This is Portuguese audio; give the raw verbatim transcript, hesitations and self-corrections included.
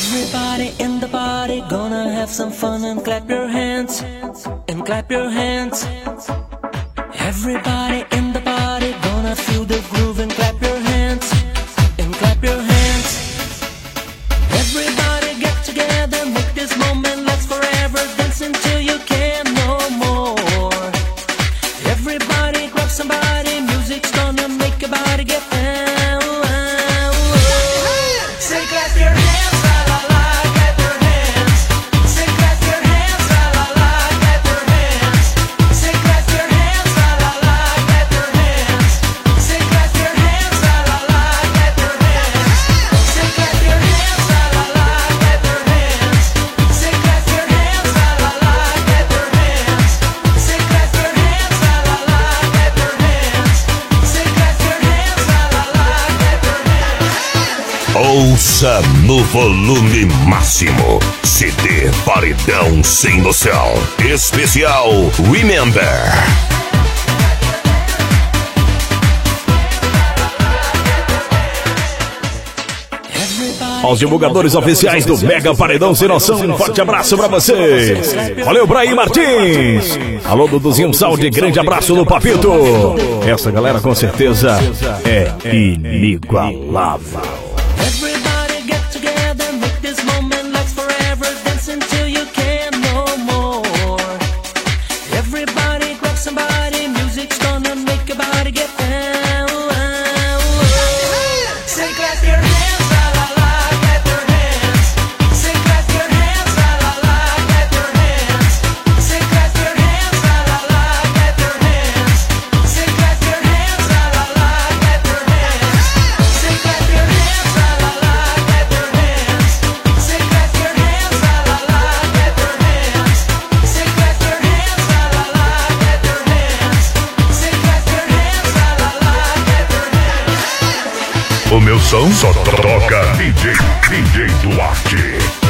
Everybody in the party gonna have some fun and clap your hands, and clap your hands. Everybody in the party gonna feel the groove and clap your hands, and clap your hands. Everybody get together, make this moment last forever, dance until you can't no more. Everybody grab somebody, music's gonna make your body get down. Say clap your hands, la la la, clap your hands. Say clap your hands, la la la, clap your hands. Say clap your hands, la la la, clap your hands. Say clap your hands, la la la, clap your hands. Say clap your hands, la la la, clap your hands. Say clap your hands, la la la, clap your hands. Say clap your hands, la la la, clap your hands. Say clap your hands, la la la, clap your hands. Ouça no volume máximo. C D Paredão Sem Noção. Especial Remember. Aos divulgadores oficiais do Mega Paredão Sem Noção, um forte abraço pra vocês. Valeu, Braí Martins. Alô, Duduzinho Salde, grande abraço do Papito. Essa galera com certeza é inigualável. Everybody get together, make this moment last forever, dance until you can't no more. Everybody grab somebody, music's gonna make your body get down. Say clap your hands, la la la, clap your hands. Say clap your hands, la la la, clap your hands. Say clap your hands, la la la, clap your hands. Say clap your hands, la la la, clap your hands. Say clap your hands, la la la, clap your hands. Say clap your hands, la la la, clap your hands. Say clap your hands, la la la, clap your hands. Say clap your hands, la la la, clap your hands. O meu som só toca D J, D J Duarte.